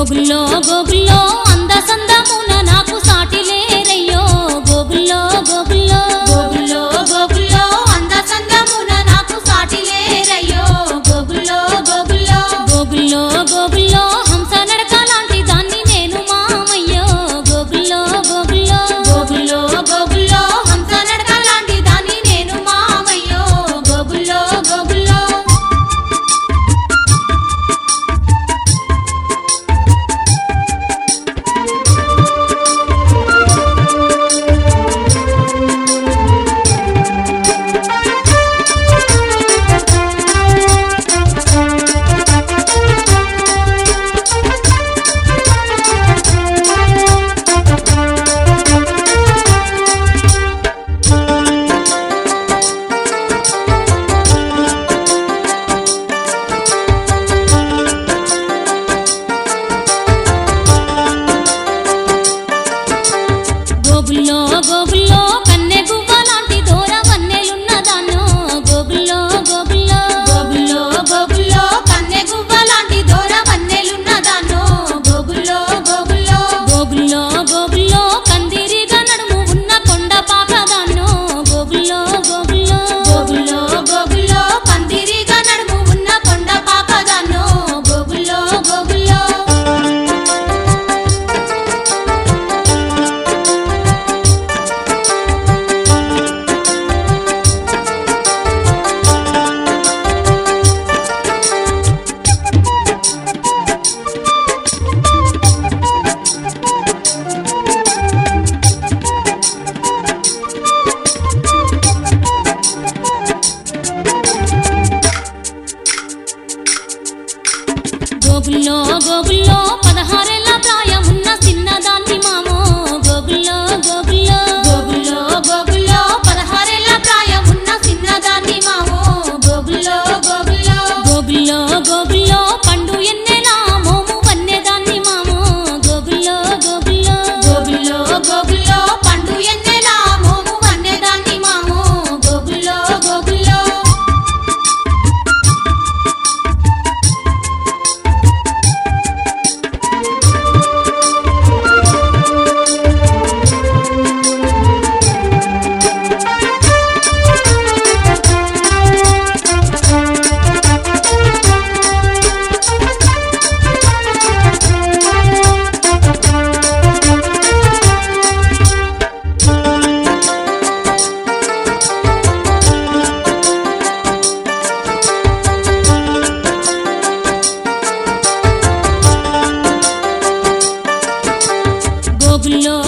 గోగుల్లో గోగుల్లో అందసందమున నాకు సాటి లేరయ్యో గోగుల్లో గోగుల్లో గోగుల్లో గోగుల్లో అందసందమున నాకు సాటి లేరయ్యో గోగుల్లో గోగుల్లో గోగుల్లో గోగుల్లో హంస నడక లాంటి దాన్ని నేను మామయ్యో గోగుల్లో గోగుల్లో గోగుల్లో గోగుల్లో హంస నడక లాంటి దాన్ని నేను మామయ్యో గోగుల్లో గోగుల్లో గోగుల్లో గోగుల్లో కన్నె గువ్వ లాంటి దూర వన్నెలున్నదాన్నో గోగుల్లో గోగుల్లో గోగుల్లో గోగుల్లో కన్నె గువ్వ లాంటి దూర వన్నెలున్నదాన్నో గోగుల్లో గోగుల్లో గోగుల్లో గోగుల్లో కందిరిగా నడుము ఉన్న కొండ పాకదాన్నో గోగుల్లో గోగుల్లో గోగుల్లో గోగుల్లో కందిరిగా నడుము ఉన్న కొండ పాకదాన్నో గోగుల్లో గోగుల్లో గోగుల్లో గోగుల్లో 16 ఏళ్ల ప్రాయమున్న చిన్నదాన్ని మామో గోగుల్లో గోగుల్లో గోగుల్లో గోగుల్లో 16 ఏళ్ల ప్రాయమున్న చిన్నదాన్ని మామో గోగుల్లో గోగుల్లో గోగుల్లో గోగుల్లో పండు ఎన్నెలా మోము వన్నెదాన్ని మామో గోగుల్లో గోగుల్లో గోగుల్లో గోగుల్లో పండు ఎన్నెలా మోము వన్నెదాన్ని మామో గోగుల్లో గోగుల్లో గోగుల్లో